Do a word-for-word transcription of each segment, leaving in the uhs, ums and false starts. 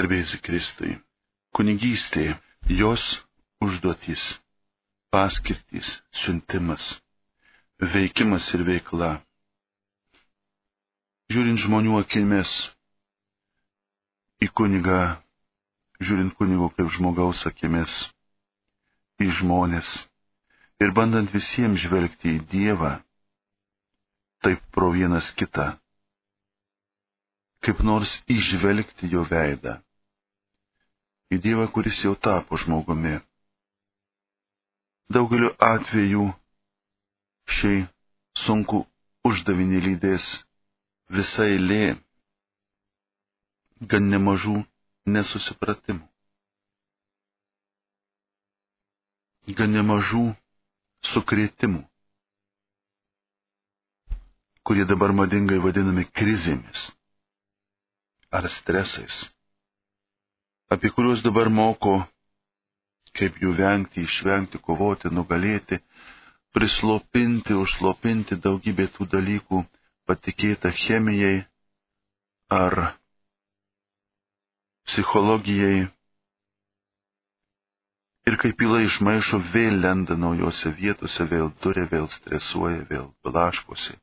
Garbėsiu Kristui. Kunigystė, jos užduotys, paskirtys, siuntimas, veikimas ir veikla. Žiūrint žmonių akimis į kunigą, žiūrint kunigo kaip žmogaus akimis į žmonės ir bandant visiems žvelgti į Dievą, taip pro vienas kitą, kaip nors įžvelgti jo veidą, į Dievą, kuris jau tapo žmogumi. Daugeliu atvejų šiai sunku uždavinį lydės visa eilė gan nemažų nesusipratimų, gan nemažų sukrėtimų, kurie dabar madingai vadinami krizėmis ar stresais, apie kuriuos dabar moko, kaip jų vengti, išvengti, kovoti, nugalėti, prislopinti, užslopinti daugybę tų dalykų patikėta chemijai ar psichologijai. Ir kaip pila iš maišo vėl lenda naujose vietose, vėl duria, vėl stresuoja, vėl blaškosi.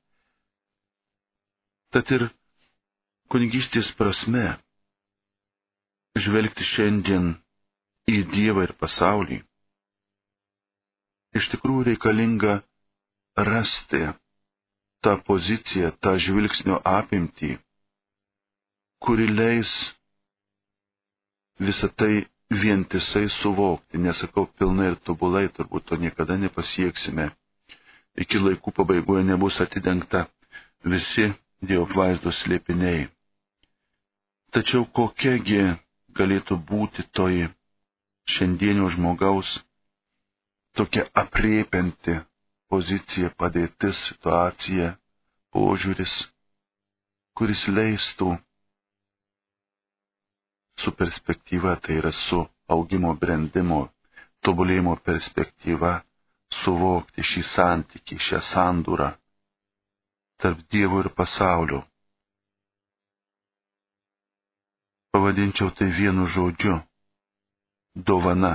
Tad ir kunigystės prasme žvelgti šiandien į Dievą ir pasaulį, iš tikrųjų reikalinga rasti tą poziciją, tą žvilgsnio apimtį, kuri leis visą tai vientisai suvokti. Nesakau pilnai ir tobulai, turbūt to niekada nepasieksime. Iki laikų pabaigoje nebus atidengta visi Dievo apvaizdos slėpiniai. Tačiau kokiagi galėtų būti toji šiandienio žmogaus tokia aprėpianti pozicija, padėtis, situacija, požiūris, kuris leistų su perspektyva, tai yra su augimo, brendimo, tobulėjimo perspektyva, suvokti šį santykį, šią sandūrą tarp Dievo ir pasaulio. Pavadinčiau tai vienu žodžiu – dovana.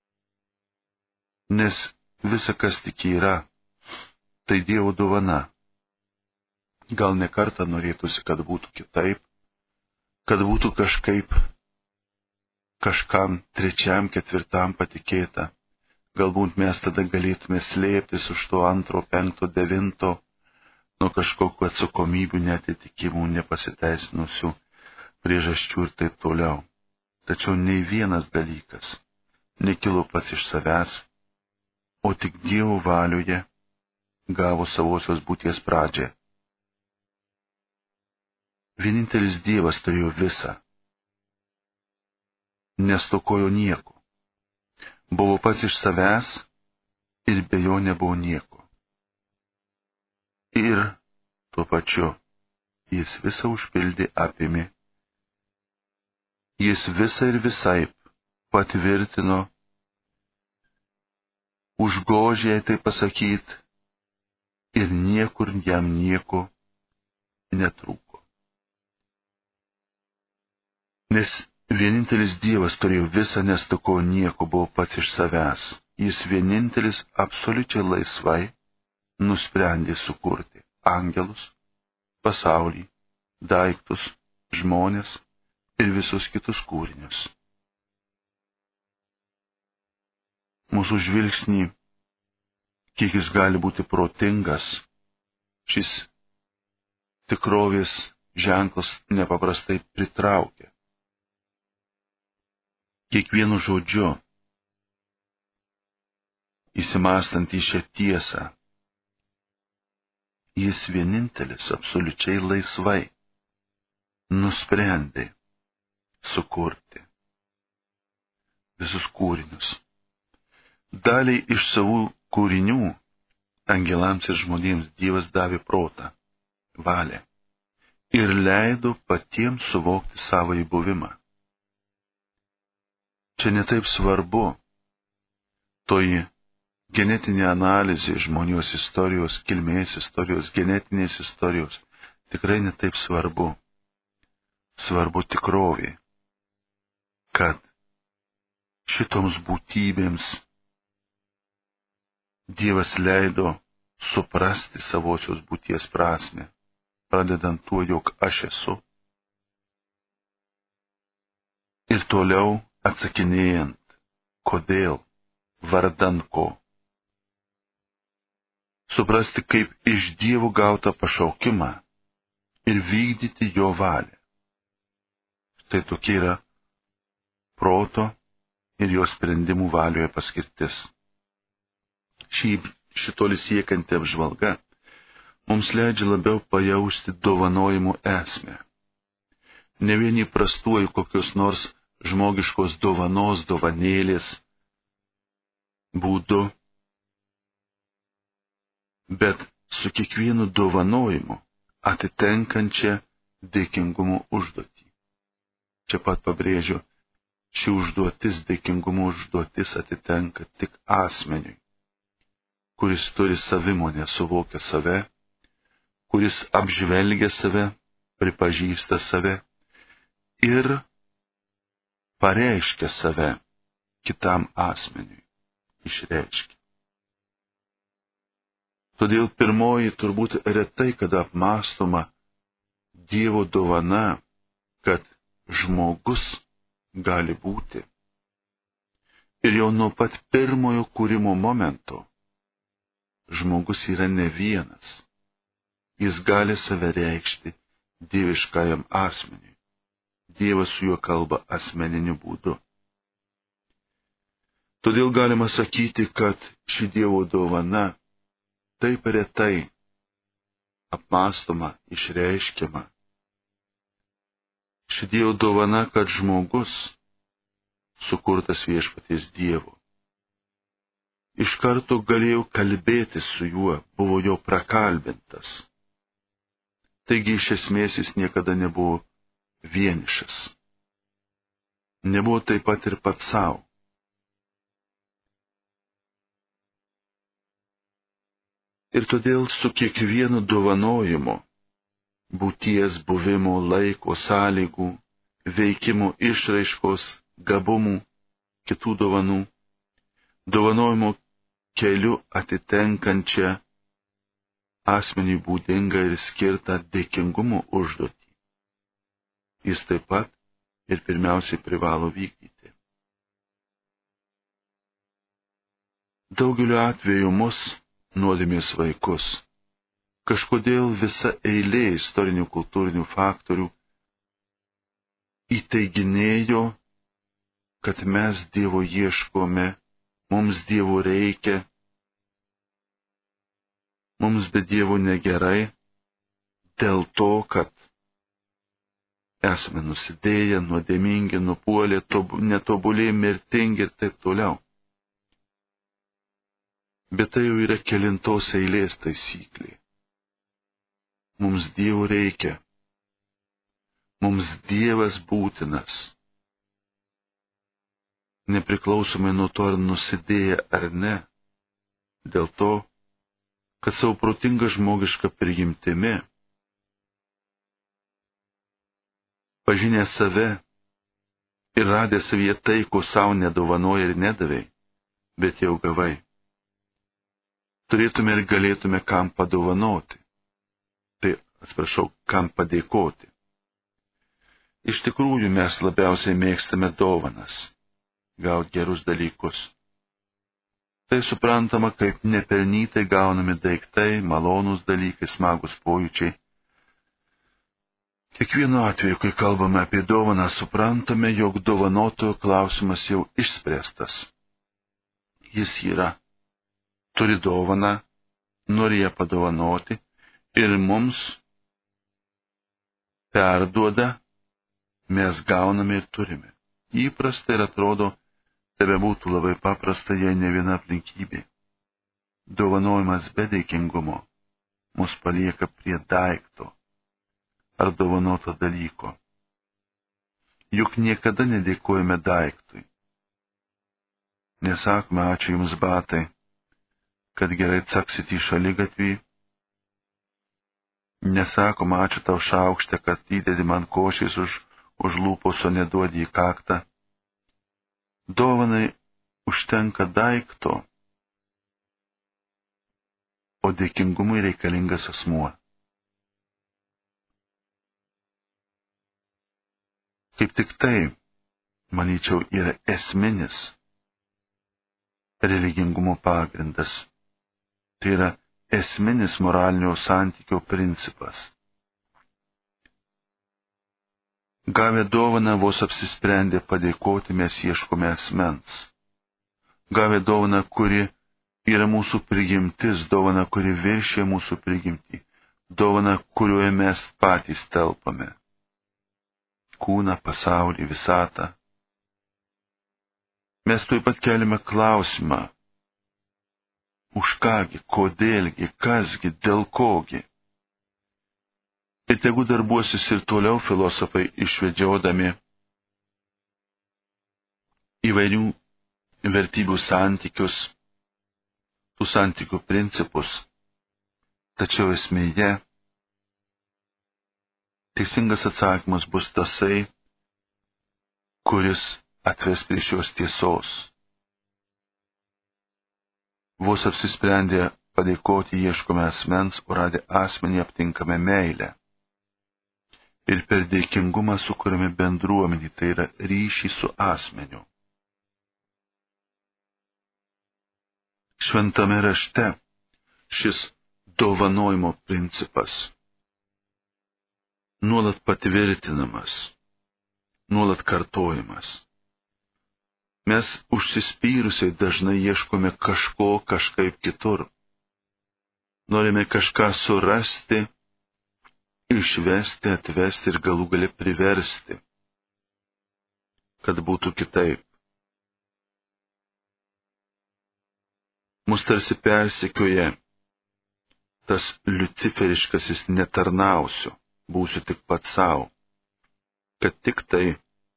Nes visa, kas tik yra, tai Dievo dovana. Gal ne kartą norėtųsi, kad būtų kitaip, kad būtų kažkaip, kažkam trečiam, ketvirtam patikėta. Galbūt mes tada galėtume slėptis už to antro, penkto, devinto, nuo kažkokių atsakomybių, netitikimų, nepasiteisinusių priežasčių ir taip toliau. Tačiau nei vienas dalykas nekilo pats iš savęs, o tik Dievo valioje gavo savosios būties pradžią. Vienintelis Dievas turėjo visą, nestokojo nieko, buvo pats iš savęs ir be jo nebuvo nieko. Ir tuo pačiu jis visą užpildė, apėmė. Jis visą ir visaip patvirtino, užgožė, tai pasakyt, ir niekur jam nieko netrūko. Nes vienintelis Dievas turėjo visą, nestokojo nieko, buvo pats iš savęs. Jis vienintelis absoliučiai laisvai nusprendė sukurti angelus, pasaulį, daiktus, žmones ir visus kitus kūrinius. Mūsų žvilgsnį, kiek jis gali būti protingas, šis tikrovės ženklas nepaprastai pritraukia. Kiekvienu žodžiu, įsimastant į šią tiesą, jis vienintelis absoliučiai laisvai nusprendė sukurti visus kūrinius. Daliai iš savų kūrinių angelams ir žmonėms Dievas davė protą, valią ir leido patiems suvokti savąjį buvimą. Čia netaip svarbu toji genetinė analizė žmonijos istorijos, kilmės istorijos, genetinės istorijos. Tikrai netaip svarbu. Svarbu tikrovė. kad šitoms būtybėms Dievas leido suprasti savosios būties prasme, pradedant tuo, jog aš esu. Ir toliau atsakinėjant, kodėl, vardan ko. Suprasti kaip iš Dievo gautą pašaukimą ir vykdyti jo valią. Tai tokia yra proto ir jo sprendimų valioje paskirtis. Šį šitoli siekianti apžvalga mums leidžia labiau pajausti dovanojimų esmę. Ne vien įprastuoju kokios nors žmogiškos dovanos dovanėlės būdu, bet su kiekvienu dovanojimu atitenkančia dėkingumo užduotį. Čia pat pabrėžiu, ši užduotis, dėkingumo užduotis atitenka tik asmeniui, kuris turi savimonę, suvokia save, kuris apžvelgia save, pripažįsta save ir pareiškia save kitam asmeniui, išreiškia. Todėl pirmoji turbūt retai kada apmąstoma Dievo dovana, kad žmogus gali būti. Ir jau nuo pat pirmojo kūrimo momento žmogus yra ne vienas. Jis gali save reikšti dieviškajam asmeniui. Dievas su juo kalba asmeniniu būdu. Todėl galima sakyti, kad ši Dievo dovana taip retai apmąstoma, išreiškiama. Ši Dievo dovana, kad žmogus, sukurtas viešpaties Dievo, iš karto galėjo kalbėti su juo, buvo jo prakalbintas. Taigi iš esmės jis niekada nebuvo vienišas. Nebuvo taip pat ir pats savo. Ir todėl su kiekvienu dovanojimu, būties, buvimo, laiko, sąlygų, veikimo, išraiškos, gabumų, kitų dovanų, dovanojimo keliu atitenkančią asmeniui būdingą ir skirtą dėkingumo užduotį. Jis taip pat ir pirmiausiai privalo vykdyti. Daugeliu atveju mus, nuodėmės vaikus, kažkodėl visa eilė istorinių kultūrinių faktorių įteiginėjo, kad mes Dievo ieškome, mums Dievo reikia, mums be Dievo negerai, dėl to, kad esame nusidėję, nuodėmingi, nupuolę, netobulė, mirtingi ir taip toliau. Bet tai jau yra kelintos eilės taisyklė. Mums Dievo reikia. Mums Dievas būtinas. Nepriklausomai nuo to, ar nusidėję ar ne, dėl to, kad savo protingą žmogišką prigimtimi, pažinę save ir radę savyje tai, ko savo nedovanoja ir nedavai, bet jau gavai, turėtume ir galėtume kam padovanoti. Tai, atsiprašau, kam padėkoti. Iš tikrųjų mes labiausiai mėgstame dovanas, gauti gerus dalykus. Tai suprantama, kaip nepelnytai gaunami daiktai, malonūs dalykai, smagus pojūčiai. Kiekvienu atveju, kai kalbame apie dovaną, suprantame, jog dovanotojo klausimas jau išspręstas. Jis yra, turi dovaną, nori ją padovanoti ir mums perduoda, mes gauname ir turime. Įprasta ir atrodo, tebe būtų labai paprasta, jei ne viena aplinkybė. Dovanojimas be dėkingumo mus palieka prie daikto ar dovanoto dalyko. Juk niekada nedėkojame daiktui. Nesakome ačiū jums batai, kad gerai caksit į šaligatvį. Nesakome ačiū tau šaukšte, kad įdedi man košės už, už lūpos, o neduodi į kaktą. Dovanai užtenka daikto, o dėkingumui reikalingas asmuo. Kaip tik tai, manyčiau, yra esminis religingumo pagrindas. Tai yra esminis moralinio santykio principas. Gavę dovaną vos apsisprendę padėkoti mes ieškome asmens. Gavę dovaną, kuri yra mūsų prigimtis, dovana, kuri viršė mūsų prigimtį, dovana, kurioje mes patys telpame. Kūną, pasaulį, visatą. Mes taip pat keliame klausimą, už kągi, kodėlgi, kasgi, dėl kogi. Ir tegu darbuosis ir toliau filosofai išvedžiodami įvairių vertybių santykius, tų santykių principus, tačiau esmėje teisingas atsakymas bus tasai, kuris atves prie šios tiesos. Vos apsisprendę padėkoti ieškome asmens, o radę asmenį aptinkame meilę. Ir per dėkingumą sukuriame bendruomenį, tai yra ryšį su asmeniu. Šventame rašte šis dovanojimo principas nuolat patvirtinamas, nuolat kartojamas. Mes užsispyrusiai dažnai ieškome kažko kažkaip kitur. Norime kažką surasti, išvesti, atvesti ir galų gale priversti, kad būtų kitaip. Mus tarsi persekioja tas liuciferiškasis netarnausiu, būsiu tik pats savo, kad tik tai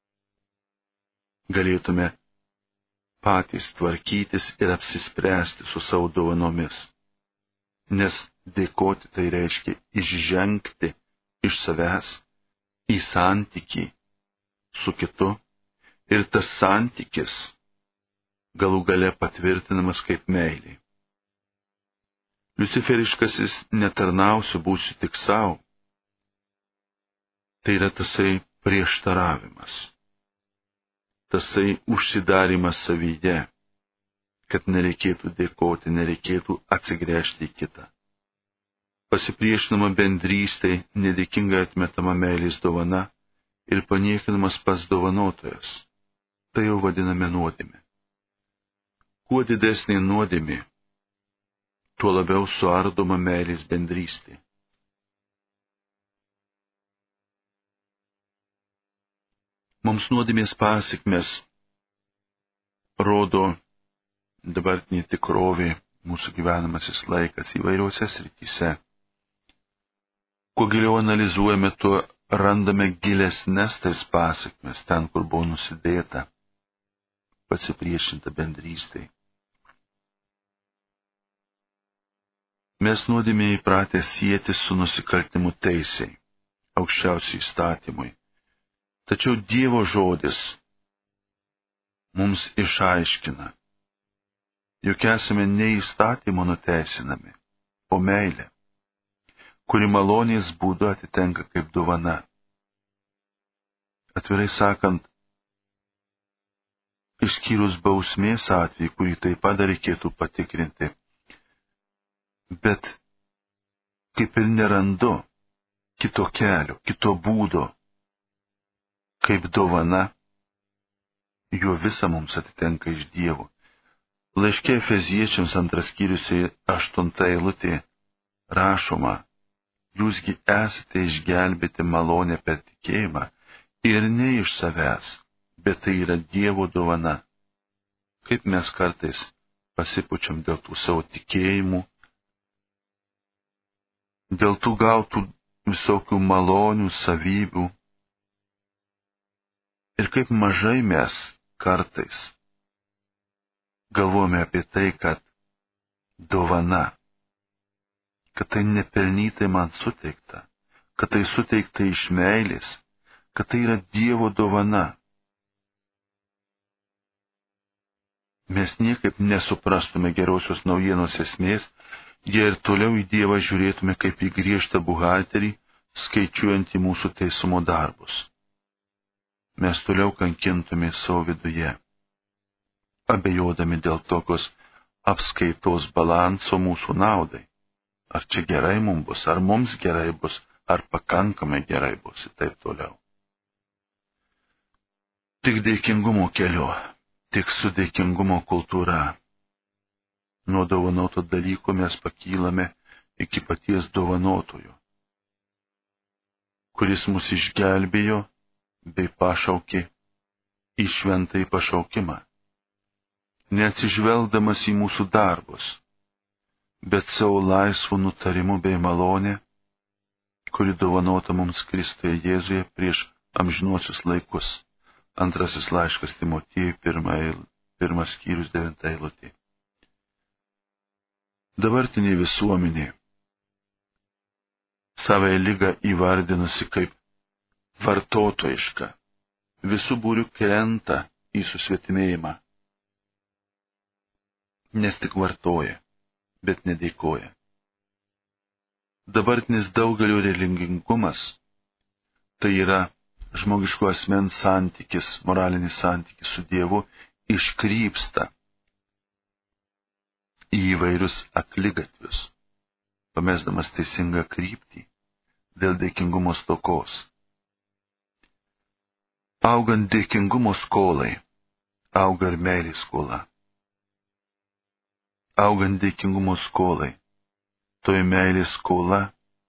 galėtume patys tvarkytis ir apsispręsti su savo dovanomis. Nes dėkoti tai reiškia išžengti iš savęs į santykį su kitu ir tas santykis galų gale patvirtinamas kaip meilė. Liuciferiškasis netarnausiu, būsiu tik savo. Tai yra tasai prieštaravimas, tasai užsidarimas savyje, kad nereikėtų dėkoti, nereikėtų atsigręžti į kitą. Pasipriešinama bendrystei, nedėkingai atmetama meilės dovana ir paniekinamas pats dovanotojas. Tai jau vadiname nuodėmė. Kuo didesnė nuodėmė, tuo labiau suardoma meilės bendrystė. Mums nuodėmės pasekmes rodo dabartinė tikrovė, mūsų gyvenamasis laikas įvairiuose srityse. Kuo giliau analizuojame, tuo randame gilesnes tais pasekmes, ten, kur buvo nusidėta, pasipriešinta bendrystei. Mes nuodėmė įpratę sieti su nusikaltimu teisei, aukščiausiai įstatymui. Tačiau Dievo žodis mums išaiškina, jog esame ne įstatymo nuteisinami, o meilė, kuri malonės būdu atitenka kaip dovana. Atvirai sakant, išskyrus bausmės atvejį, kurį taip pat reikėtų patikrinti, bet kaip ir nerandu kito kelio, kito būdo, kaip dovana, jo visa mums atitenka iš Dievo. Laiške Efeziečiams antras skyrius aštunta eilutė rašoma, jūsgi esate išgelbėti malonę per tikėjimą ir ne iš savęs, bet tai yra Dievo dovana. Kaip mes kartais pasipučiam dėl tų savo tikėjimų, dėl tų gautų visokių malonių savybių. Ir kaip mažai mes kartais galvojame apie tai, kad dovana, kad tai nepelnytai man suteikta, kad tai suteikta iš meilės, kad tai yra Dievo dovana. mes niekaip nesuprastume gerosios naujienos esmės, jei ir toliau į Dievą žiūrėtume kaip į griežtą buhalterį, skaičiuojant į mūsų teisumo darbus. Mes toliau kankintume savo viduje, abejodami dėl tokios apskaitos balanso mūsų naudai. Ar čia gerai mums bus, ar mums gerai bus, ar pakankamai gerai bus ir taip toliau. Tik dėkingumo keliu, tik su dėkingumo kultūra. Nuo dovanoto dalyko mes pakylame iki paties dovanotojo, kuris mus išgelbėjo bei pašaukė į šventąjį pašaukimą, neatsižvelgdamas į mūsų darbus, bet savo laisvų nutarimų bei malonę, kuri dovanota mums Kristuje Jėzuje prieš amžinuosius laikus. Antrasis laiškas Timotiejui, pirmas skyrius, devinta eilutė. Dabartinė visuomenė savąją ligą įvardinusi kaip vartotojiška, visų būrių krenta į susvetimėjimą, nes tik vartoja, bet nedėkoja. Dabartinis daugelio religingumas tai yra žmogiško asmens santykis, moralinis santykis su Dievu iškrypsta į įvairius akligatvius, pamesdamas teisingą kryptį dėl dėkingumo stokos. Augant dėkingumo skolai, auga ir meilės skola. Augant dėkingumo skolai, toji meilės skola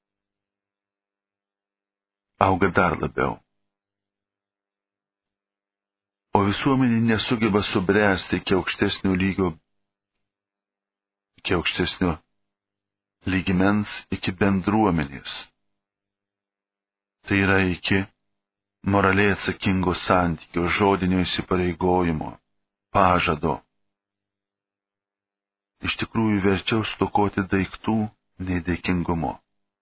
auga dar labiau. O visuomenė nesugeba subręsti iki aukštesnio lygio, iki aukštesnio lygmens, iki bendruomenės. Tai yra iki moraliai atsakingo santykio, žodinio įsipareigojimo, pažado. Iš tikrųjų verčiau stokoti daiktų nei dėkingumo.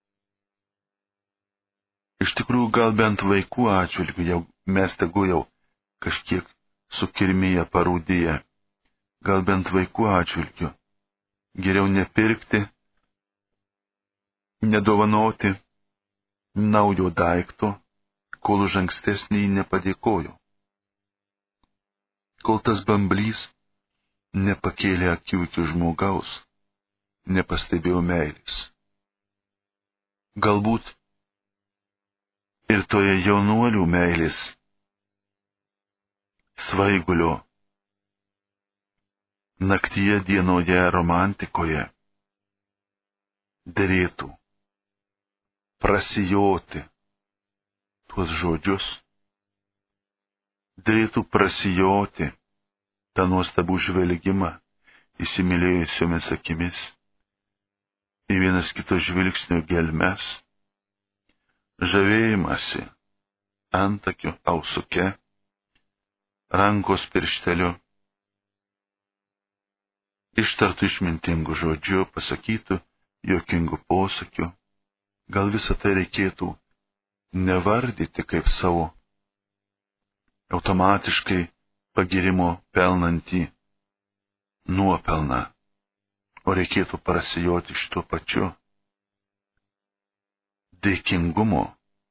Iš tikrųjų gal bent vaikų atžvilgiu jau mes tegu jau kažkiek sukirmėje parūdyje, gal bent vaikų atžvilgiu. Geriau nepirkti, nedovanoti naujo daikto, kol už ankstesnį nepadėkojo. Kol tas bamblys nepakėlė akių iki žmogaus, nepastebėjo meilės. Galbūt ir toje jaunuolių meilės svaigulio naktyje, dienoje, romantikoje derėtų prasijoti tuos žodžius, derėtų prasijoti tą nuostabų žvelgimą įsimylėjusiomis akimis į vienas kito žvilgsnio gelmes, žavėjimąsi antakiu, ausuke, rankos piršteliu, ištartų išmintingų žodžių, pasakytų juokingų posakių. Gal visą tai reikėtų nevardyti kaip savo automatiškai pagirimo pelnantį nuopelną, o reikėtų prasijoti iš tuo pačiu dėkingumo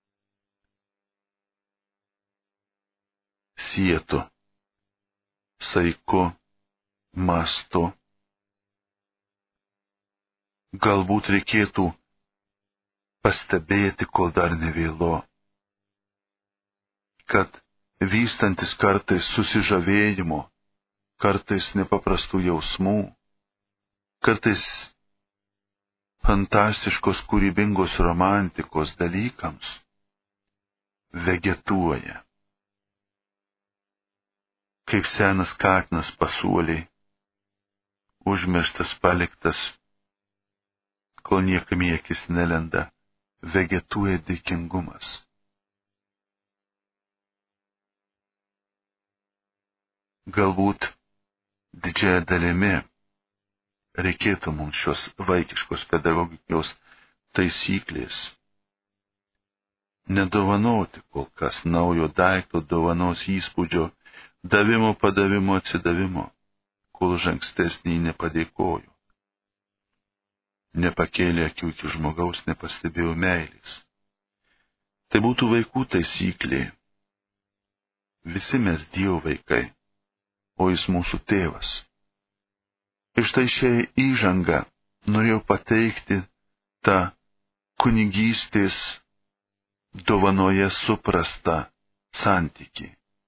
sietu, saiku, mastu. Galbūt reikėtų pastebėti, kol dar nevėlu, kad vystantis kartais susižavėjimo, kartais nepaprastų jausmų, kartais fantastiškos kūrybingos romantikos dalykams, vegetuoja. Kaip senas katinas pasuoliai, užmirštas, paliktas, kol niekam į akis nelenda, vegetuoja dėkingumas. Galbūt didžiąją dalimi reikėtų mums šios vaikiškos pedagogikos taisyklės nedovanoti kol kas naujo daikto, dovanos įspūdžio, davimo, padavimo, atsidavimo, kol už ankstesnį nepadėkojo. Nepakėlė akių iki žmogaus, nepastebėjo meilės. Tai būtų vaikų taisyklė. Visi mes Dievo vaikai, o jis mūsų tėvas. Ir štai šią įžangą norėjau pateikti tą kunigystės dovanoje suprastą santykį.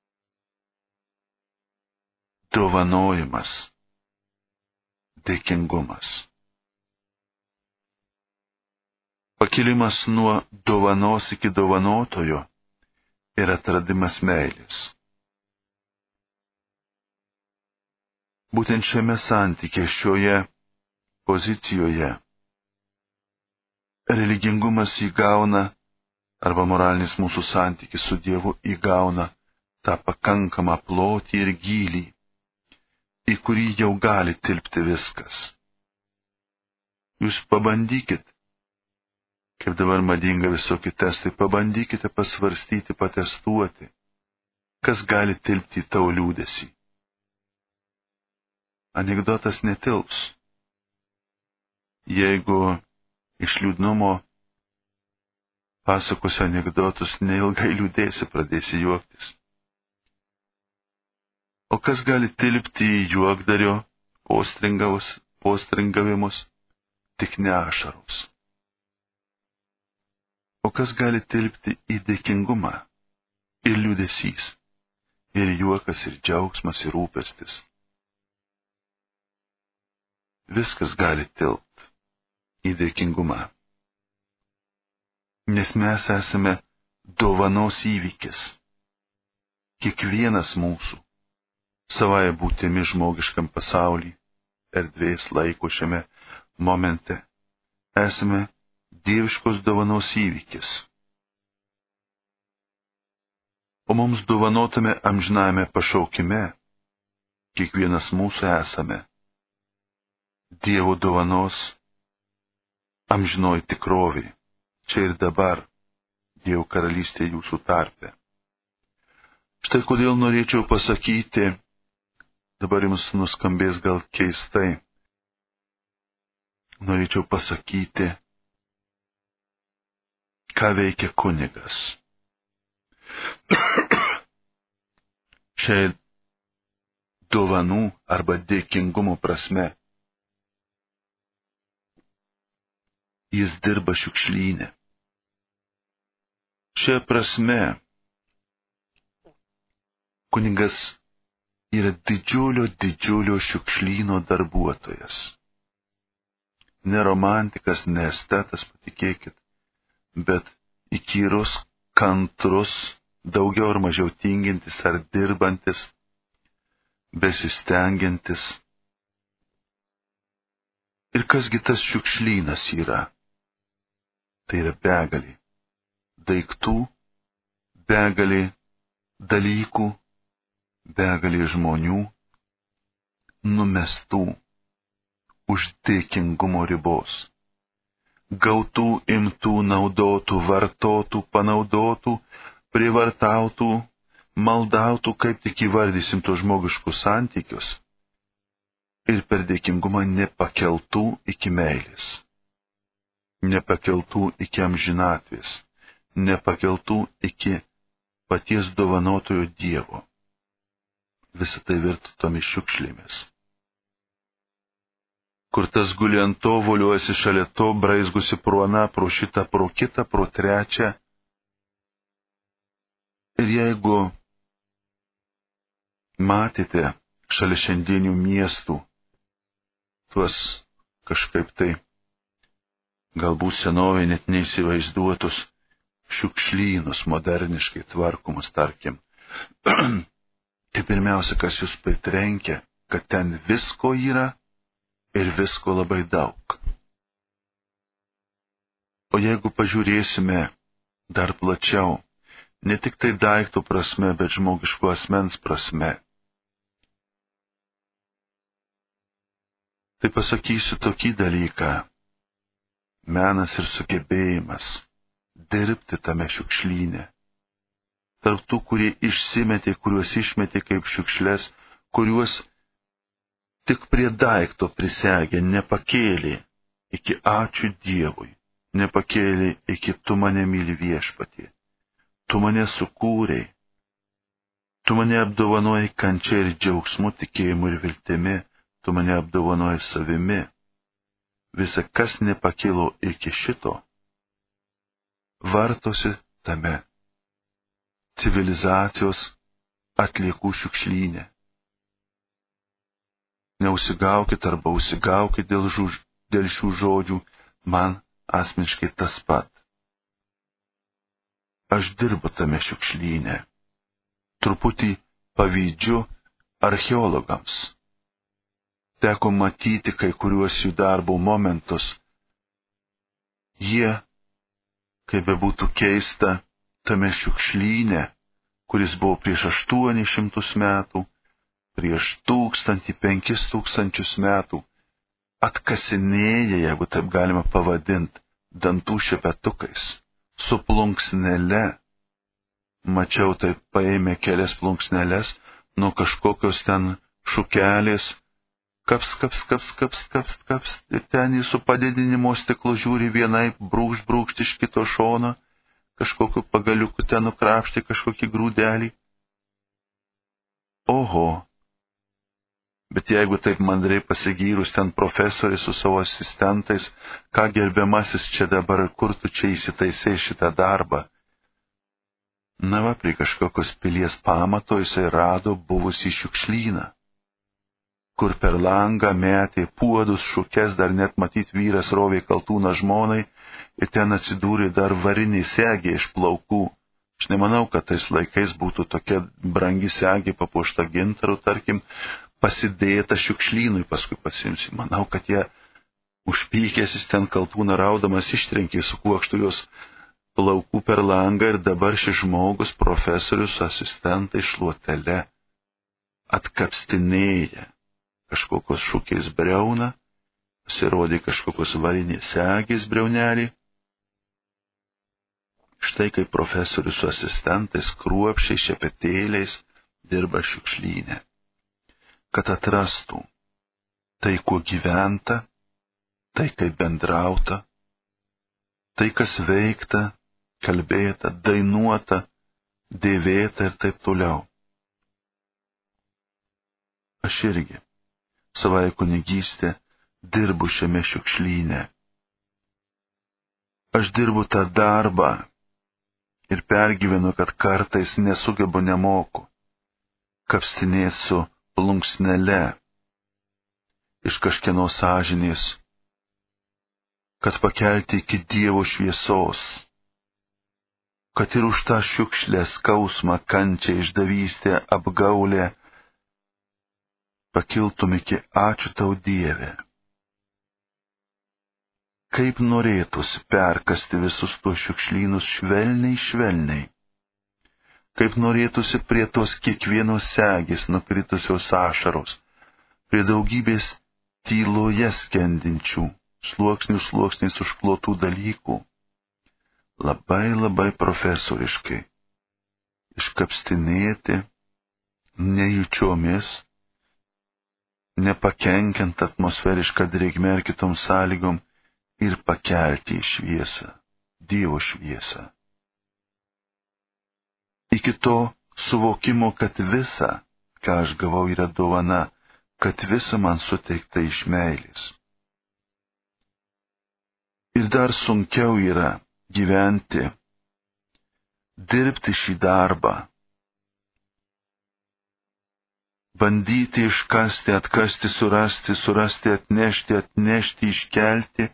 Dovanojimas, dėkingumas. Pakilimas nuo dovanos iki dovanotojo ir atradimas meilės. Būtent šiame santykė, šioje pozicijoje religingumas įgauna, arba moralinis mūsų santykis su Dievu įgauna tą pakankamą plotį ir gylį, į kurį jau gali tilpti viskas. Jūs pabandykit, kaip dabar madinga visokie testai, pabandykite pasvarstyti, patestuoti, kas gali tilpti į tavo liūdesį. Anekdotas netilps. Jeigu iš liūdnumo pasakosiu anekdotus, neilgai liūdėsi, pradėsi juoktis. O kas gali tilpti į juokdario postringavimus, tik ne ašaros. O kas gali tilpti į dėkingumą ir liūdesys, ir juokas, ir džiaugsmas, ir rūpestis. Viskas gali tilpti į dėkingumą, nes mes esame dovanos įvykis. Kiekvienas mūsų savaja būtimi žmogiškam pasauly, erdvės laiko šiame momente, esame dieviškos dovanos įvykis. O mums dovanotame amžinajame pašaukime, kiekvienas mūsų esame Dievo dovanos amžinoji tikrovė, čia ir dabar, Dievo karalystė jūsų tarpe. Štai kodėl norėčiau pasakyti, dabar jums nuskambės gal keistai, norėčiau pasakyti, ką veikia kunigas. Šiai dovanų arba dėkingumo prasme jis dirba šiukšlyne. Šia prasme kunigas yra didžiulio, didžiulio šiukšlyno darbuotojas. Ne romantikas, ne estetas, patikėkit, bet įkyrus, kantrus, daugiau ar mažiau tingintis ar dirbantis, besistengiantis. Ir kasgi tas šiukšlynas yra? Tai yra begalė daiktų, begalė dalykų, begalė žmonių, numestų už dėkingumo ribos. Gautų, imtų, naudotų, vartotų, panaudotų, privartautų, maldautų, kaip tik įvardysim tos žmogiškus santykius, ir per dėkingumą nepakeltų iki meilės, nepakeltų iki amžinatvės, nepakeltų iki paties dovanotojo Dievo. Visą tai virtų tomis šiukšlėmis. Kur tas guli ant to, voliuosi šalia to, braizgusi pro aną, pro šitą, pro kitą, pro trečią. Ir jeigu matėte šalia šiandienių miestų tuos kažkaip tai galbūt senovėje net neįsivaizduotus šiukšlynus, moderniškai tvarkomus, tarkim, tai pirmiausia, kas jūs pritrenkia, kad ten visko yra, ir visko labai daug. O jeigu pažiūrėsime dar plačiau, ne tik tai daiktų prasme, bet žmogiško asmens prasme, tai pasakysiu tokį dalyką. Menas ir sugebėjimas dirbti tame šiukšlyne. Tarp tų, kurie išsimetė, kuriuos išmetė kaip šiukšles, kuriuos tik prie daikto prisegė, nepakėlė iki ačiū Dievui, nepakėlė iki tu mane myli viešpatie, tu mane sukūrei, tu mane apdovanojai kančia ir džiaugsmu, tikėjimu ir viltimi, tu mane apdovanojai savimi. Visa, kas nepakilo iki šito, vartosi tame civilizacijos atliekų šiukšlyne. Neusigaukit arba užsigaukit dėl, žuž, dėl šių žodžių, man asmeniškai tas pat. Aš dirbu tame šiukšlyne. Truputį pavydžiu archeologams. Teko matyti kai kuriuos jų darbo momentus. Jie, kaip bebūtų keista, tame šiukšlyne, kuris buvo prieš aštuonis šimtus metų, prieš tūkstantį, penkis tūkstančius metų, atkasinėja, jeigu taip galima pavadinti, dantų šepetukais, su plunksnele. Mačiau, taip paėmė kelias plunksneles nuo kažkokios ten šukelės, kaps, kaps, kaps, kaps, kaps, kaps, ir ten jį su padidinimo stiklu žiūri vienai, brūkšt, brūkšt iš kito šono, kažkokiu pagaliuku ten nukrapštė kažkokį grūdelį. Oho! Bet jeigu taip mandrai pasigyrus ten profesoriai su savo asistentais, ką gerbiamasis čia dabar, kur tu čia įsitaisai šitą darbą? Na va, prie kažkokios pilies pamato jisai rado buvusį šiukšlyną, kur per langą metė puodus, šukes, dar net matyt vyras rovė kaltūną žmonai ir ten atsidūrė dar varinė segė iš plaukų. Aš nemanau, kad tais laikais būtų tokia brangi segė papuošta gintaru, tarkim, pasidėta šiukšlynui, paskui pasimsi. Manau, kad jie užpykęs jis ten kaltūną raudamas ištrenkė su kuokštu jos plaukų per langą ir dabar šis žmogus, profesorius, asistentai šluotele atkapstinėja kažkokios šukės briauna, pasirodė kažkokios varinės segės briaunelį. Štai kaip profesorius su asistentais kruopščiai šepetėliais dirba šiukšlyne, kad atrastų tai, kuo gyventa, tai, kaip bendrauta, tai, kas veikta, kalbėta, dainuota, dėvėta ir taip toliau. Aš irgi savai kunigystę dirbu šiame šiukšlyne. Aš dirbu tą darbą ir pergyvenu, kad kartais nesugebu, nemoku kapstinėti su plunksnele iš kažkieno sąžinės, kad pakelti iki Dievo šviesos, kad ir už tą šiukšlę, skausmą, kančią, išdavystę, apgaulę pakiltum iki ačiū tau Dieve. Kaip norėtųsi perkasti visus tuos šiukšlynus švelniai, švelniai. Kaip norėtųsi prie tos kiekvienos segės nukritusios ašaros, prie daugybės tyloje skendinčių, sluoksnių sluoksniais užklotų dalykų, labai labai profesoriškai iškapstinėti nejučiomis, nepakenkiant atmosferišką drėgmę ir kitom sąlygom ir pakelti į šviesą, Dievo šviesą. Iki to suvokimo, kad visa, ką aš gavau, yra dovana, kad visa man suteikta iš meilės. Ir dar sunkiau yra gyventi, dirbti šį darbą, bandyti iškasti, atkasti, surasti, surasti, atnešti, atnešti, iškelti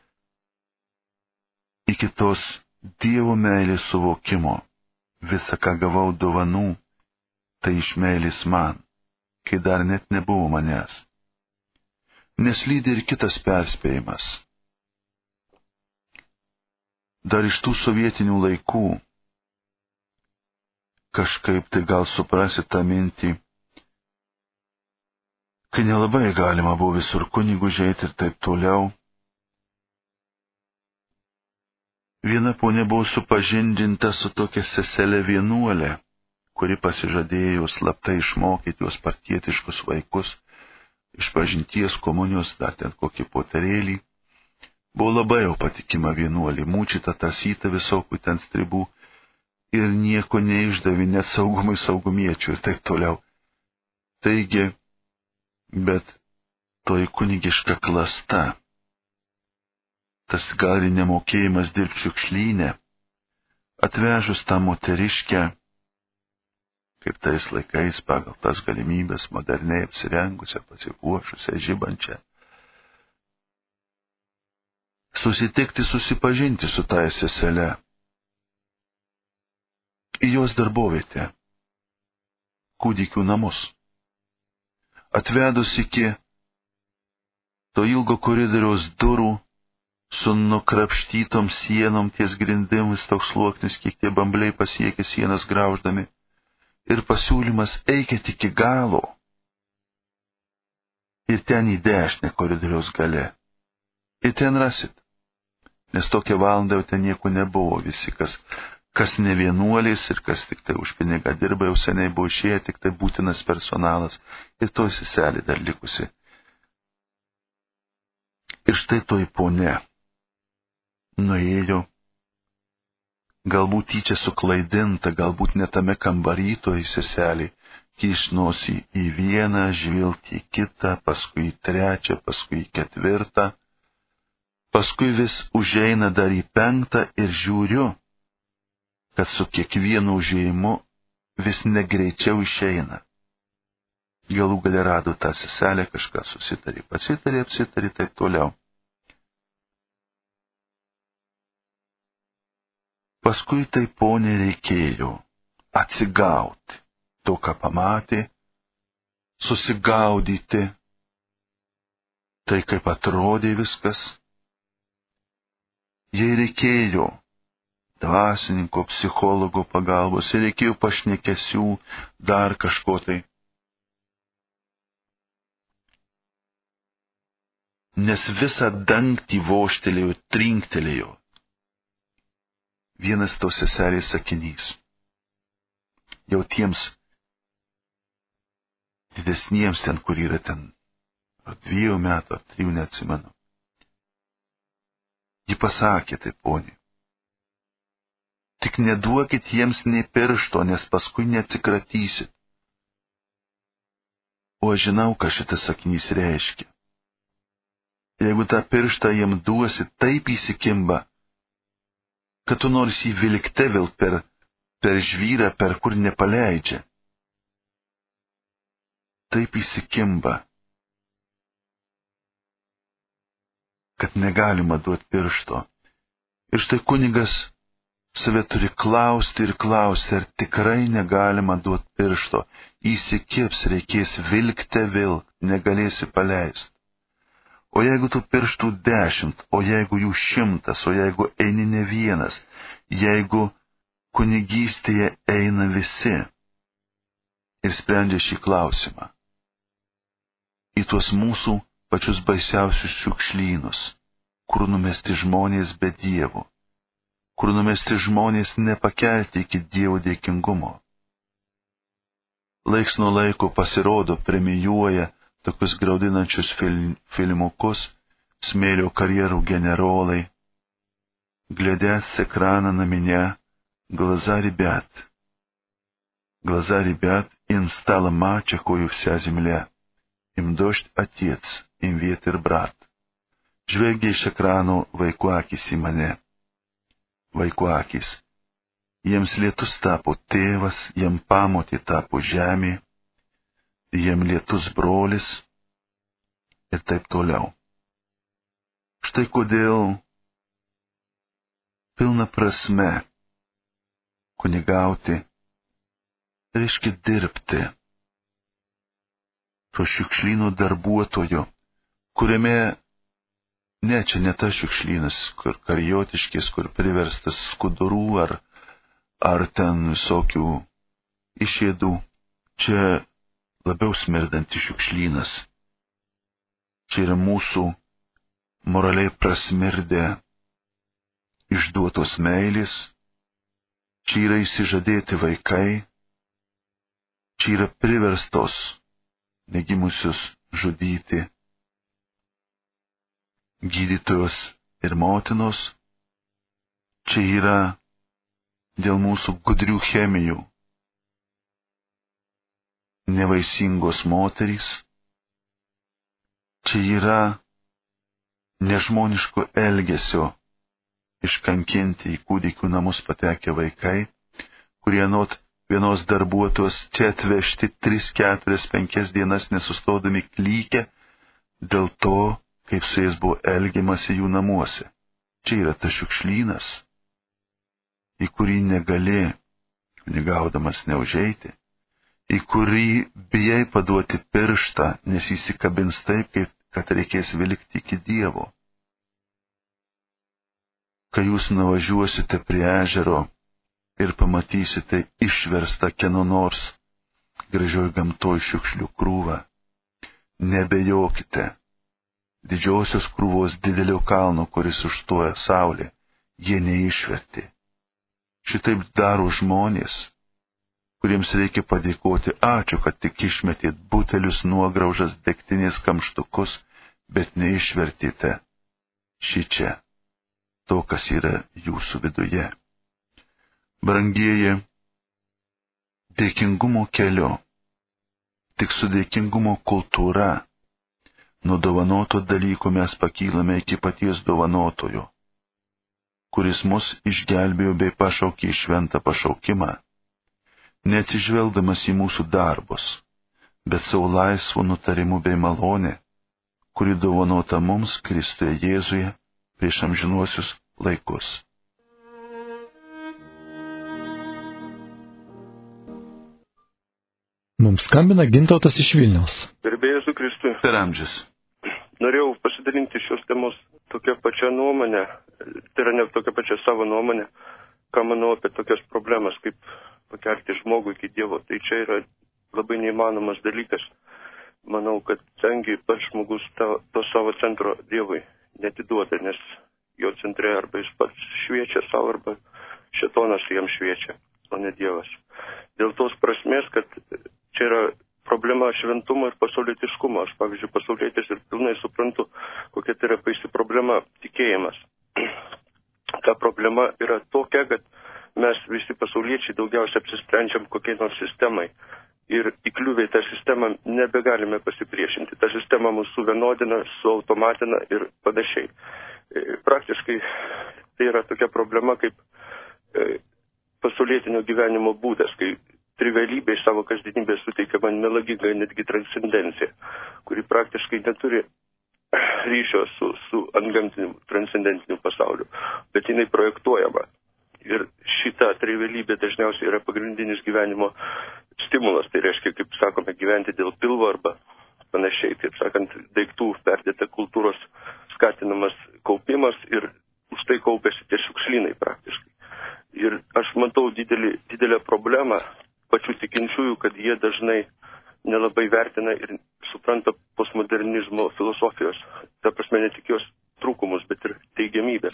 iki tos Dievo meilės suvokimo. Visa, ką gavau dovanų, tai iš meilės man, kai dar net nebuvo manęs. Nes lydi ir kitas perspėjimas. Dar iš tų sovietinių laikų, kažkaip tai gal suprasi tą mintį, kai nelabai galima buvo visur kunigų žėti ir taip toliau. Viena ponė buvo supažindinta su tokia seselė vienuolė, kuri pasižadėjo slaptai išmokyti jos partietiškus vaikus išpažinties komunijos, dar ten kokį poterėlį. Buvo labai jau patikima vienuolį, mūčyta tasyta visokių ten stribų ir nieko neišdavi, net saugumui saugumiečių ir taip toliau. Taigi, bet toji kunigiška klasta, tas gal ir nemokėjimas dirbti šiukšlyne, atvežus tą moteriškę, kaip tais laikais pagal tas galimybės moderniai apsirengusią, pasipuošusią, žibančią, susitikti, susipažinti su tą sesele į jos darbovietę, kūdikių namus. Atvedus iki to ilgo koridoriaus durų su nukrapštytom sienom ties grindimis toks sluoksnis, kiek tie bambliai pasiekė sienas grauždami, ir pasiūlymas eikit iki galo ir ten į dešinę koridoriaus gale. Ir ten rasit, nes tokią valandą jau ten nieko nebuvo, visi, kas, kas ne vienuoliais ir kas tik tai už pinigą dirba, jau seniai buvo išėję, tik tai būtinas personalas ir toj seselė dar likusi. Ir štai toj ponia nuėjo, galbūt tyčia suklaidinta, galbūt netame kambary toj seselė, kišnosi į vieną, žvilgti į kitą, paskui į trečią, paskui į ketvirtą, paskui vis užeina dar į penktą ir žiūriu, kad su kiekvienu užėjimu vis negreičiau išeina. Galų galę rado tą seselę, kažką susitarė, pasitarė, apsitarė, taip toliau. Paskui tai poniai reikėjo atsigauti to, ką pamatė, susigaudyti, tai kaip atrodė viskas. Jai reikėjo dvasininko, psichologo pagalbos, ir reikėjo pašnekesių, dar kažko tai. Nes visą dangtį vožtelėjo, trinktelėjo vienas tos seselės sakinys. Jau tiems didesniems ten, kur yra ten, ar dviejų metų, ar trijų neatsimenu. Ji pasakė tai poniai, tik neduokit jiems nei piršto, nes paskui neatsikratysit. O aš žinau, ką šitas sakinys reiškia. Jeigu tą pirštą jiem duosi, taip įsikimba, kad tu nors jį vilkte vilk per, per žvyrą, per kur nepaleidžia. Taip įsikimba, kad negalima duoti piršto. Ir štai kunigas save turi klausti ir klausti, ar tikrai negalima duoti piršto. Įsikips, reikės vilkte vilk, negalėsi paleisti. O jeigu tu pirštų dešimt, o jeigu jų šimtas, o jeigu eini ne vienas, jeigu kunigystėje eina visi ir sprendžia šį klausimą, į tuos mūsų pačius baisiausius šiukšlynus, kur numesti žmonės be Dievo, kur numesti žmonės nepakelti iki Dievo dėkingumo. Laiks nuo laiko pasirodo, premijuoja tokius graudinančius fil, filmukus, smėlio karjerų generolai. Глядят с экрана на меня глаза ребят. Глаза ребят, им стала мать, какою вся земля. Им дождь отец, им ветер брат. Žvelgia iš ekrano vaikų akis į mane. Vaikų akis. Jiems lietus tapo tėvas, jiem pamotė tapo žemė, jiem lietus brolis ir taip toliau. Štai kodėl pilna prasme kunigauti reiškia dirbti to šiukšlyno darbuotojo, kuriame ne, čia ne tas šiukšlynas, kur karjotiškis, kur priverstas skudurų ar, ar ten visokių išėdų, čia labiau smirdantis šiukšlynas. Čia yra mūsų moraliai prasmirdę išduotos meilės, čia yra įsižadėti vaikai, čia yra priverstos negimusius žudyti gydytojos ir motinos, čia yra dėl mūsų gudrių chemijų, nevaisingos moterys, čia yra nežmoniško elgesio iškankinti į kūdikių namus patekę vaikai, kurie anot vienos darbuotojos čia atvežti tris, keturias, penkias dienas nesustodami klykia dėl to, kaip su jais buvo elgiamasi jų namuose. Čia yra tas šiukšlynas, į kurį negali, negaudamas neužeiti, į kurį bijai paduoti pirštą, nes įsikabins taip, kaip, kad reikės vilkti iki Dievo. Kai jūs nuvažiuosite prie ežero ir pamatysite išverstą kieno nors gražioj gamtoj šiukšlių krūvą, nebejokite. Didžiosios krūvos didelio kalno, kuris užstoja saulė, jie neišverti. Šitaip daro žmonės, kuriems reikia padėkoti ačiū, kad tik išmetėt butelius, nuograužas, degtinės kamštukus, bet neišvertėte šičia to, kas yra jūsų viduje. Brangieji, dėkingumo keliu, tik su dėkingumo kultūra, nuo dovanoto dalyko mes pakylame iki paties dovanotojo, kuris mus išgelbėjo bei pašaukė į šventą pašaukimą, neatsižvelgdamas į mūsų darbus, bet savo laisvų nutarimų bei malonę, kuri dovanota mums Kristuje Jėzuje prieš amžinuosius laikus. Mums skambina Gintautas iš Vilniaus. Garbė Jėzui Kristui. Per amžius. Norėjau pasidalinti šios temos tokia pačia nuomonė, tai yra ne tokia pačia savo nuomonė, ką manau apie tokias problemas, kaip pakelti žmogų iki Dievo. Tai čia yra labai neįmanomas dalykas. Manau, kad tengi pats žmogus to, to savo centro Dievui netiduoda, nes jo centre arba jis pats šviečia savo, arba šėtonas jam šviečia, o ne Dievas. Dėl tos prasmės, kad čia yra problema šventumo ir pasaulietiškumo. Aš, pavyzdžiui, pasaulietis ir pilnai suprantu, kokia tai yra baisi problema tikėjimas. Ta problema yra tokia, kad mes visi pasauliečiai daugiausia apsisprendžiam kokiai nors sistemai. Ir įkliuvę į tą sistemą nebegalime pasipriešinti. Ta sistema mūsų suvienodina, suautomatina ir panašiai. Praktiškai tai yra tokia problema kaip pasaulietinio gyvenimo būdas, kai trivialybė iš savo kasdienybės suteikiama melaginga netgi transcendencija, kuri praktiškai neturi ryšio su, su antgamtiniu transcendentiniu pasauliu, bet jinai projektuojama. Ir šita trivialybė dažniausiai yra pagrindinis gyvenimo stimulas, tai reiškia, kaip sakome, gyventi dėl pilvo arba panašiai, taip sakant, daiktų perdėta kultūros skatinamas kaupimas ir už tai kaupiasi tie šiukšlynai praktiškai. Ir aš matau didelį, didelę problemą pačių tikinčiųjų, kad jie dažnai nelabai vertina ir supranta postmodernizmo filosofijos, ta prasme ne tik jos trūkumus, bet ir teigiamybę.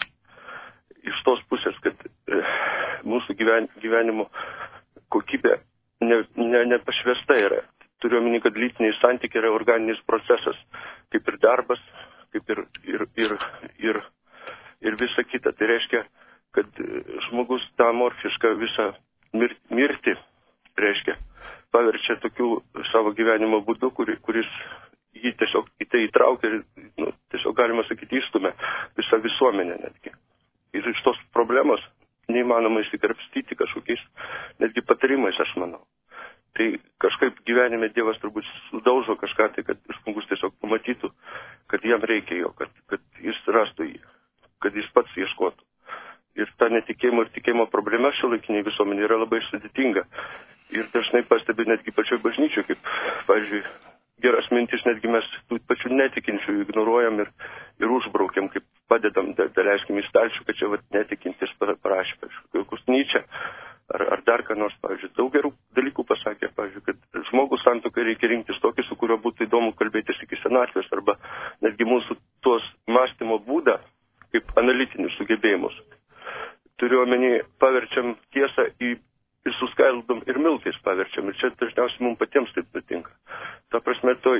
Iš tos pusės, kad e, mūsų gyven, gyvenimo kokybė ne, ne, nepašvesta yra. Turiu omeny, kad lytiniai santykiai yra organinis procesas, kaip ir darbas, kaip ir, ir, ir, ir, ir visa kita. Tai reiškia, kad žmogus tą morfišką visą mir, mirtį, reiškia, paverčia tokių savo gyvenimo būdų, kuri, kuris jį tiesiog į tai įtraukia ir, nu, tiesiog galima sakyti, įstumia visą visuomenę netgi. Ir iš tos problemos neįmanoma įsikarpstyti kažkokiais netgi patarimais, aš manau. Tai kažkaip gyvenime Dievas turbūt sudaužo kažką, tai kad žmogus tiesiog pamatytų, kad jam reikia jo, kad, kad jis rastų jį, kad jis pats ieškotų. Ir ta netikėjimo ir tikėjimo problema šiuolaikiniai visuomenė yra labai sudėtinga. Ir dažnai pastebi netgi pačioj bažnyčioj, kaip, pavyzdžiui, geras mintis netgi mes tų pačių netikinčių ignoruojam ir, ir užbraukiam, kaip padedam, daleiskim į stalčių, kad čia vat, netikintis parašė, pavyzdžiui, kusnyčia ar, ar dar ką nors, pavyzdžiui, daug gerų dalykų pasakė, pavyzdžiui, kad žmogus santuokai reikia rinktis tokį, su kuriuo būtų įdomu kalbėtis iki senatvės, arba netgi mūsų tuos mąstymo būdą, kaip analitinius sugebėjimus. Turiu omeny, paverčiam tiesą į ir suskaldom ir miltais paverčiam. Ir čia dažniausiai mums patiems taip nutinka. Ta prasme, toj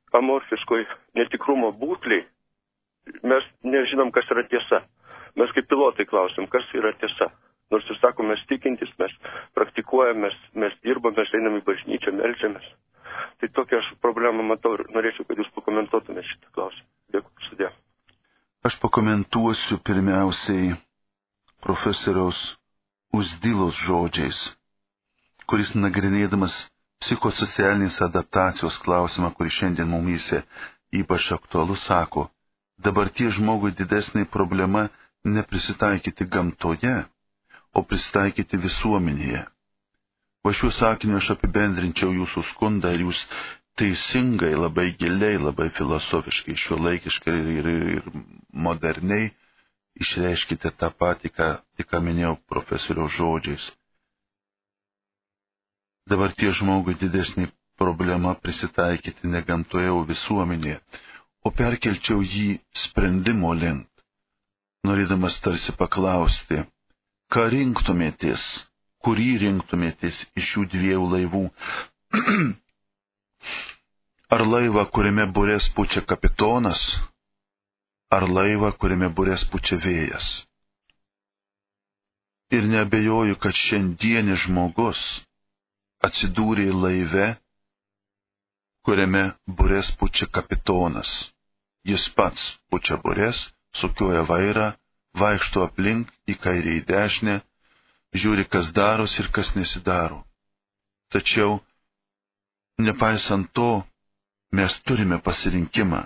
amorfiškoj netikrumo būklėj mes nežinom, kas yra tiesa. Mes kaip pilotai klausim, kas yra tiesa. Nors ir sakom, mes tikintis, mes praktikuojam, mes, mes dirbam, mes einam į bažnyčią, melžiamės. Tai tokią aš problemą matau ir norėčiau, kad jūs pakomentuotumėte šitą klausimą. Dėkui, sudė. Aš pakomentuosiu pirmiausiai profesoriaus Uzdilos žodžiais, kuris nagrinėdamas psichosocialinės adaptacijos klausimą, kurį šiandien mumyse ypač aktualus, sako, dabartie žmogui didesnė problema neprisitaikyti gamtoje, o prisitaikyti visuomenėje. Va šiuo sakiniu aš apibendrinčiau jūsų skundą ir jūs teisingai, labai giliai, labai filosofiškai, šiuolaikiškai ir, ir, ir moderniai išreiškite tą patį, ką tik minėjau profesoriaus žodžiais. Dabar tie žmogui didesnė problema prisitaikyti ne gamtoje, o visuomenėje, o perkelčiau jį sprendimo link, norėdamas tarsi paklausti, ką rinktumėtės, kurį rinktumėtės iš šių dviejų laivų. Ar laivą, kuriame burės pučia kapitonas, ar laivą, kuriame burės pučia vėjas. Ir neabejoju, kad šiandienis žmogus atsidūrė laive, kuriame burės pučia kapitonas. Jis pats pučia burės, sukioja vairą, vaikšto aplink į kairę į dešinę, žiūri, kas darosi ir kas nesidaro. Tačiau, nepaisant to, mes turime pasirinkimą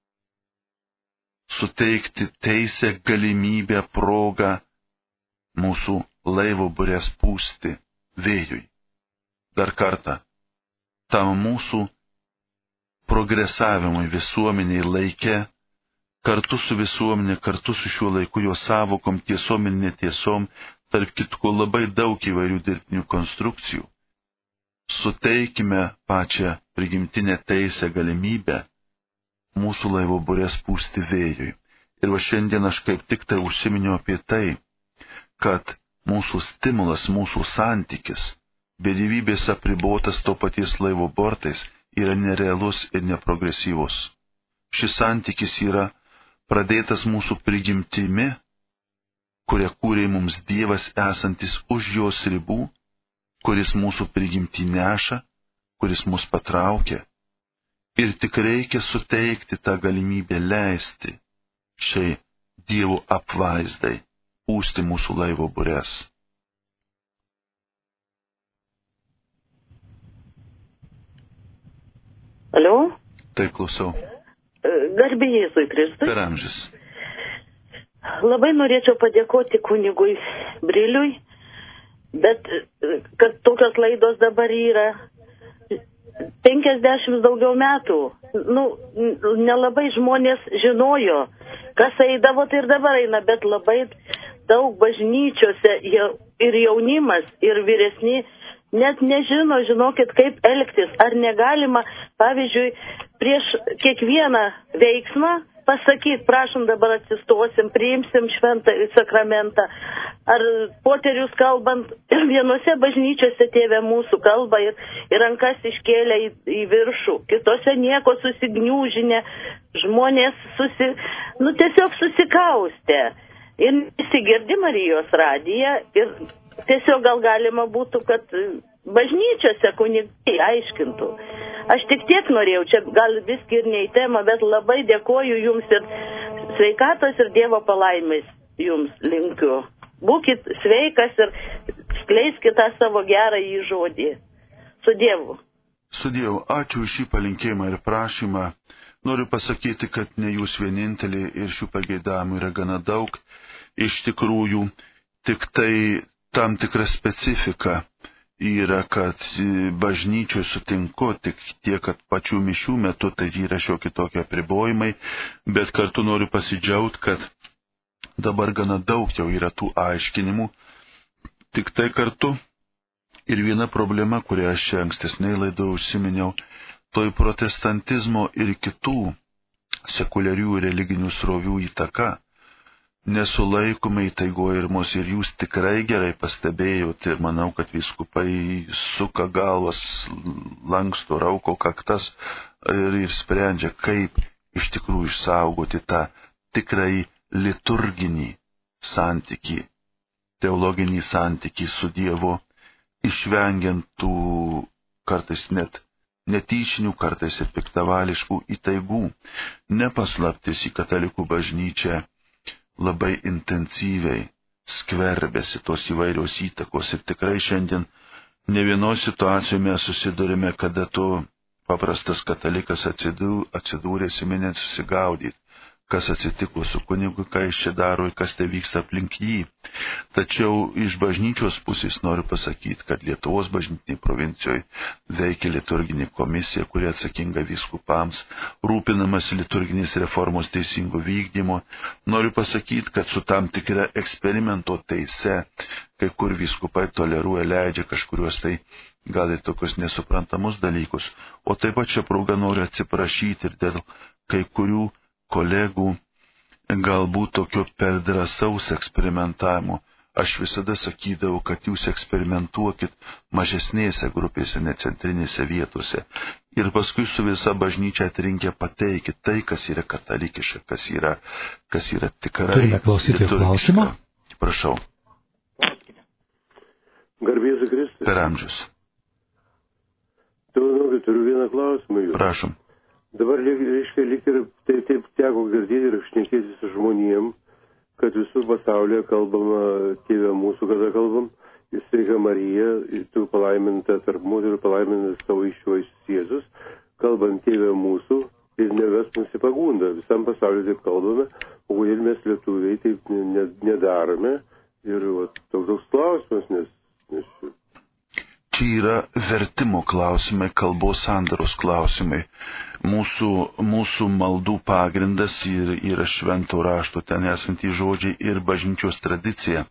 suteikti teisę, galimybę, progą mūsų laivo burės pūsti vėjui. Dar kartą, tam mūsų progresavimui visuomeniai laike, kartu su visuomenė, kartu su šiuo laiku jo savokom, tiesom ir netiesom, tarp kitko labai daug įvairių dirbtinių konstrukcijų. Suteikime pačią prigimtinę teisę galimybę mūsų laivo burės pūsti vėjui. Ir va šiandien aš kaip tik tai užsiminiau apie tai, kad mūsų stimulas, mūsų santykis, be gyvybės apribotas to paties laivo bortais, yra nerealus ir neprogresyvus. Šis santykis yra pradėtas mūsų prigimtimi, kurią kūrė mums Dievas esantis už jos ribų, kuris mūsų prigimtį neša, kuris mus patraukia. Ir tik reikia suteikti tą galimybę leisti šiai Dievo apvaizdai pūsti mūsų laivo burės. Alio? Tai klausau. Garbė Jėzui Kristui. Per amžius. Labai norėčiau padėkoti kunigui Briliui, bet kad tokios laidos dabar yra penkiasdešimt daugiau metų. Nu, nelabai žmonės žinojo, kas eidavo, tai ir dabar eina, bet labai daug bažnyčiose ir jaunimas, ir vyresni net nežino, žinokit, kaip elgtis. Ar negalima, pavyzdžiui, prieš kiekvieną veiksmą pasakyti, prašom dabar atsistosim, priimsim šventą sakramentą. Ar poterius kalbant, vienose bažnyčiose tėvė mūsų kalba ir, ir rankas iškėlė į, į viršų, kitose nieko susigniūžinę, žmonės susi, nu, tiesiog susikaustė. Ir nesigirdi Marijos radiją ir tiesiog gal galima būtų, kad bažnyčiose kunigai aiškintų. Aš tik tiek norėjau, čia gal visgi ir ne į temą, bet labai dėkoju jums ir sveikatos ir Dievo palaimais jums linkiu. Būkit sveikas ir skleiskit tą savo gerą į žodį. Su Dievu. Su Dievu. Ačiū už šį palinkėjimą ir prašymą. Noriu pasakyti, kad ne jūs vienintelė ir šių pageidavimų yra gana daug. Iš tikrųjų, tik tai tam tikra specifika yra, kad bažnyčioje sutinku tik tiek, kad pačių mišių metu tai yra šiokie tokie apribojimai, bet kartu noriu pasidžiaugti, kad dabar gana daug jau yra tų aiškinimų. Tik tai kartu ir viena problema, kurią aš čia ankstesnėje laidoje užsiminiau, toj protestantizmo ir kitų sekuliarių religinių srovių įtaka nesulaikome įtaigoja ir mus, ir jūs tikrai gerai pastebėjote, ir manau, kad vyskupai suka galvas, lanksto, rauko kaktas ir, ir sprendžia, kaip iš tikrųjų išsaugoti tą tikrai liturginį santykį, teologinį santykį su Dievu, išvengiant tų kartais net netyčinių, kartais ir piktavališkų įtaigų. Nepaslaptis, į katalikų bažnyčią labai intensyviai skverbėsi tos įvairios įtakos ir tikrai šiandien ne vienoje situacijoje mes susidurime, kada tu paprastas katalikas atsidūrėsi, minėt susigaudyti, kas atsitiko su kunigu, ką jis čia daro ir kas tai vyksta aplink jį. Tačiau iš bažnyčios pusės noriu pasakyti, kad Lietuvos bažnytiniai provincijoje veikia liturginė komisija, kuri atsakinga vyskupams, rūpinamas liturginės reformos teisingo vykdymo. Noriu pasakyti, kad su tam tikra eksperimento teise, kai kur vyskupai toleruoja, leidžia kažkuriuos tai gal ir tokius nesuprantamus dalykus. O taip pat čia proga noriu atsiprašyti ir dėl kai kurių kolegų galbūt tokio per drąsaus eksperimentavimo. Aš visada sakydavau, kad jūs eksperimentuokit mažesnėse grupėse, ne centrinėse vietose. Ir paskui su visa bažnyčia atrinkę pateikit tai, kas yra katalikiška, kas yra, kas yra tikrai. Turime klausytojų klausimą. Prašau. Garbėsiu Kristus. Per amžius. Turiu, turiu vieną klausimą. Jūs. Prašom. Dabar, reiškia, lyg ir taip, taip teko girdėti ir šnekėti su žmonėm, kad visur pasaulyje kalbama Tėve mūsų, kada kalbam, ir Sveika Marija, ir tu palaiminta tarp moterų, palaimintas tavo iššvaisis Jėzus, kalbant Tėve mūsų, ir neves mus į pagundą. Visam pasaulyje taip kalbame, o kodėl mes lietuviai taip nedarome. Ir va, toks toks klausimas, nes... nes Čia yra vertimo klausimai, kalbos sandaros klausimai. Mūsų, mūsų maldų pagrindas yra švento rašto ten esantys žodžiai ir bažnyčios tradicija.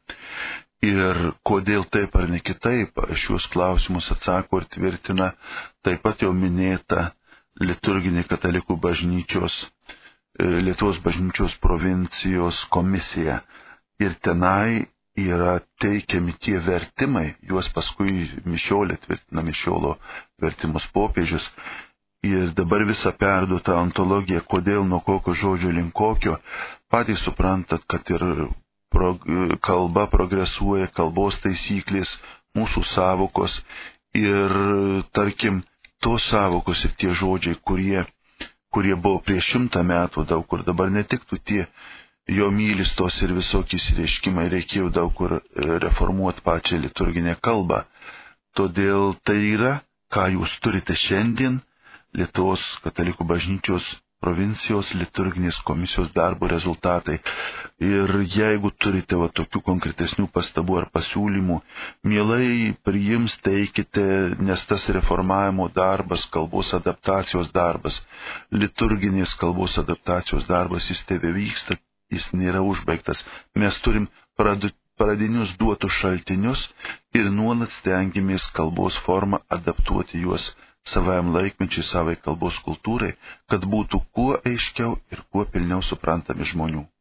Ir kodėl taip ar ne kitaip, šios klausimus atsako ir tvirtina taip pat jau minėta liturginė katalikų bažnyčios, Lietuvos bažnyčios provincijos komisija. Ir tenai yra teikiami tie vertimai, juos paskui mišiolė tvirtina mišiolo vertimus popiežius. Ir dabar visa perduota ontologija, kodėl nuo kokio žodžio link kokio, patys suprantat, kad ir prog, kalba progresuoja, kalbos taisyklės, mūsų savokos ir, tarkim, tos savokos ir tie žodžiai, kurie, kurie buvo prieš šimtą metų daug kur, dabar netiktų tie jo mylistos ir visokiais reiškimai, reikėjo daug kur reformuoti pačią liturginę kalbą. Todėl tai yra, ką jūs turite šiandien, Lietuvos katalikų bažnyčios provincijos liturginės komisijos darbo rezultatai. Ir jeigu turite va, tokių konkretesnių pastabų ar pasiūlymų, mielai priims, teikite, nes tas reformavimo darbas, kalbos adaptacijos darbas, liturginės kalbos adaptacijos darbas, jis tebe vyksta, jis nėra užbaigtas. Mes turim pradu, pradinius duotus šaltinius ir nuolat stengiamės kalbos formą adaptuoti juos savajam laikmečiui, savai kalbos kultūrai, kad būtų kuo aiškiau ir kuo pilniau suprantami žmonių.